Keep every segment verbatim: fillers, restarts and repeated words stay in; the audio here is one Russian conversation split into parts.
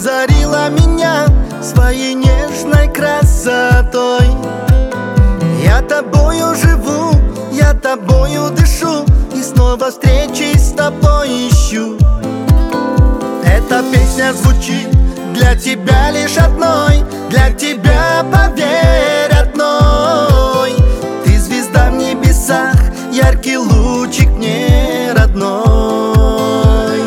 озарила меня своей нежной красотой. Я тобою живу, я тобою дышу, и снова встречи с тобой ищу. Эта песня звучит для тебя лишь одной, для тебя, поверь, одной. Ты звезда в небесах, яркий лучик мне родной.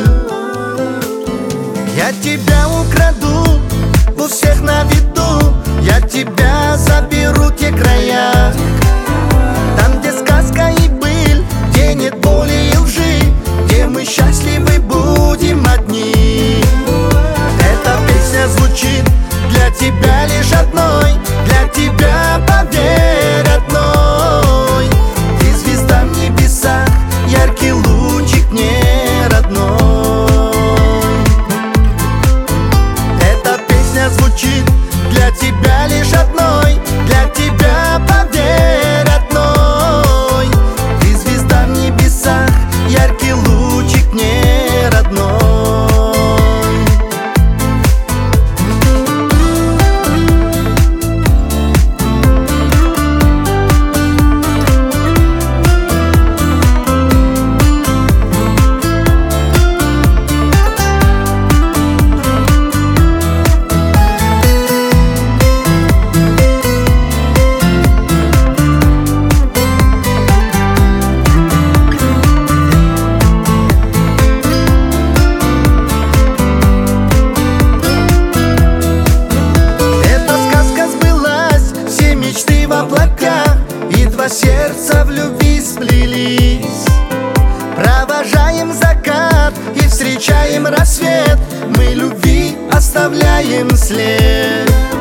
Я тебя украду, у всех на виду, я тебя заберу в те края, там, где сказка и быль, где нет боли и лжи, где мы счастливы будем одни. Эта песня звучит для тебя лишь одной, для тебя, поверь, одной. Ты звезда в небесах, яркий лучик мне родной. Эта песня звучит для тебя лишь одной, для тебя, поверь, одной. Ты звезда в небесах, яркий лучик мне родной. И два сердца в любви сплелись. Провожаем закат и встречаем рассвет, мы любви оставляем след.